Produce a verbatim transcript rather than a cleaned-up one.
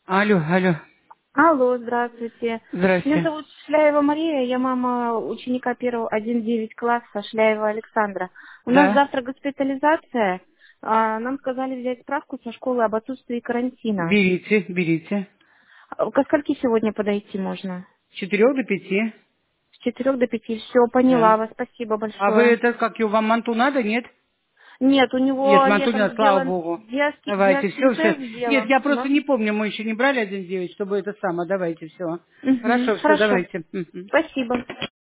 Алло, алло. Алло, здравствуйте. Меня Здрасте. зовут Шляева Мария, я мама ученика первого один девять класса Шляева Александра. У нас Да. завтра госпитализация. А, Нам сказали взять справку со школы об отсутствии карантина. Берите, берите. А Ко скольки сегодня подойти можно? С четырех до пяти. С четырех до пяти. Все, поняла Да. вас. Спасибо А вы большое. это, как его, вам манту надо, нет? Нет, у Нет, него манту не летом надо, слава сделан богу. диаски- Давайте, все, все. диаскинтез Нет, сделан. я просто Да? не помню, мы еще не брали один девять, чтобы это самое. Давайте, все. Угу, Хорошо, все, хорошо. давайте. Мгм. Спасибо.